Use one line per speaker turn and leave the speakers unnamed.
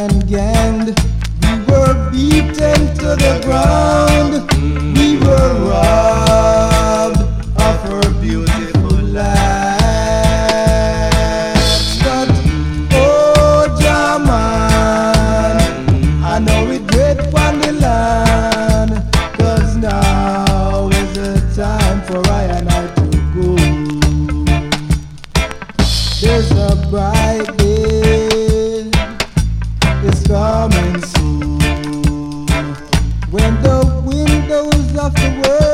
and ganged. We were beaten to the ground. We were robbed of our beautiful land. But oh Jaman, I know it great on the land, 'cause now is the time for I and I to go. There's a bright day, it's coming soon, when the windows of the world